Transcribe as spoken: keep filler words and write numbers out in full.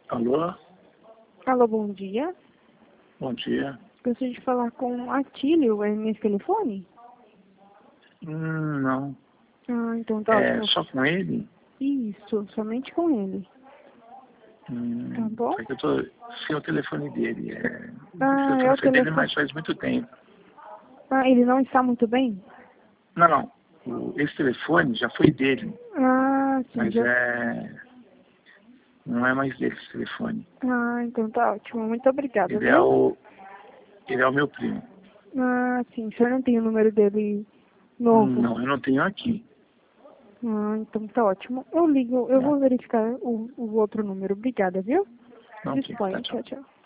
Alô? Alô, bom dia. Bom dia. Gostaria de falar com Atílio, é nesse telefone? Hum, não. Ah, então tá É ótimo. só com ele? Isso, somente com ele. Hum, Tá bom? é que eu tô sem o telefone dele. É, esse Ah, é telefone o foi dele, telefone. mas faz muito tempo. Ah, ele não está muito bem? Não, não. O- esse telefone já foi dele, Ah, sim, mas já. é não é mais dele esse telefone. Ah, então tá ótimo. Muito obrigada, Ele é viu? o ele é o meu primo. Ah, sim, o senhor não tem o número dele Hum, novo? Não, eu não tenho aqui. Ah, então tá ótimo. Eu ligo, eu Tá? vou verificar o, o outro número. Obrigada, viu? Não, ok. Tá, Disponha. tchau. Tchau, tchau.